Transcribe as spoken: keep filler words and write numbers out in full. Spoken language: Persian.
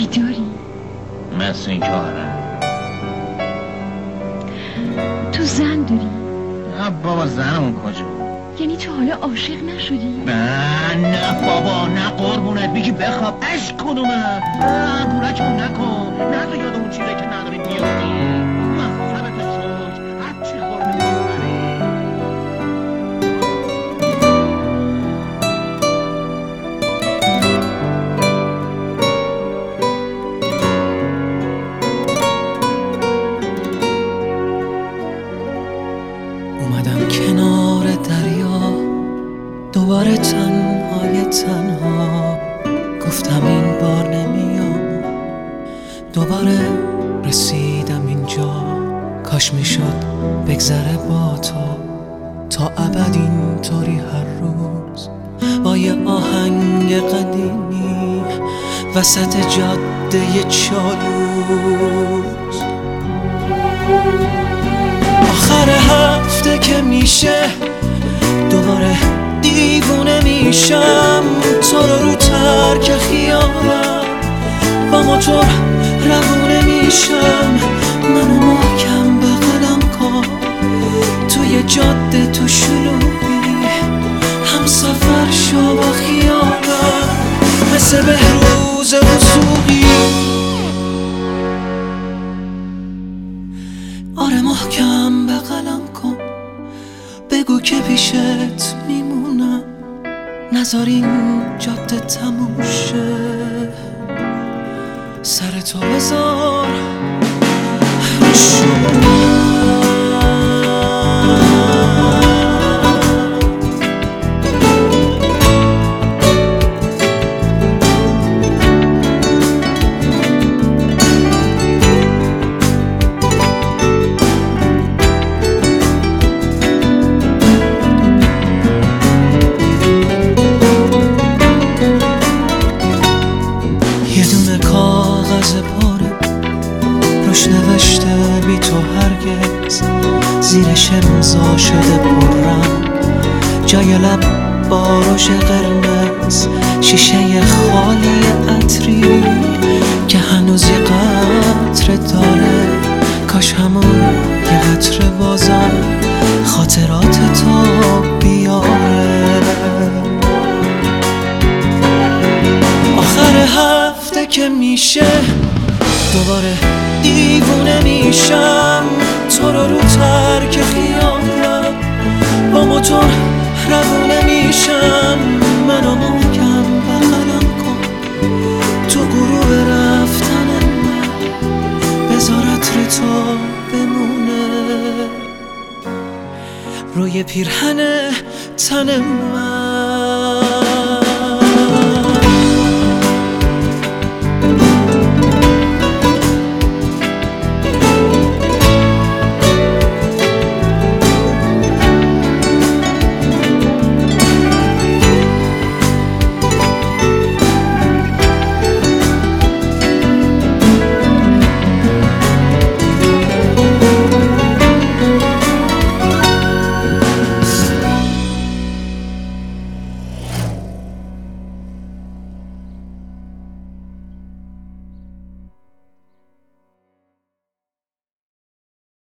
بیداری؟ مثل این که آره. تو زن داری؟ نه بابا زنمون کجا؟ یعنی تو حالا عاشق نشدی؟ نه نه بابا نه قربونت بگی بخواب عشق کنومه. نه بورکمون نکن، نه تو یاد اون چیزه که نداری بیافتی. مذهبت شد هر چی خورده میبری. اومدم کنار دریا دوباره تنهای تنها، گفتم این بار نمیام. دوباره رسیدم اینجا، کاش میشد بگذره با تو تا ابد اینطوری هر روز با یه آهنگ قدیمی وسط جاده چالوس. آخر هفته که میشه دوباره دیوونه میشم، تو رو رو ترک خیالم با موتور روونه میشم. منو محکم بغلم کن توی جاده تو شلوغی، هم سفر شو با خیالم مثل بهروز وثوقی. آره محکم بغلم کن، بگو که پیشت میمونم، نذار این جاده تموم شه. سر تو بذار رو شونم. یه دونه کاغذ پاره روش نوشته بی تو هرگز، زیرش امضا شده پررنگ، جای لب با روش قرمز، شیشه خالی عطری که هنوز یه قطره داره. کاش همون یه قطره بازم خاطرات تو بیاره. آخر هفته که میشه دوباره دیوونه میشم، تو رو رو ترک خیالم با موتور روونه میشم. منو محکم بغلم کن تو غروب رفتن من، بذار عطر تو بمونه روی پیرهن تن من.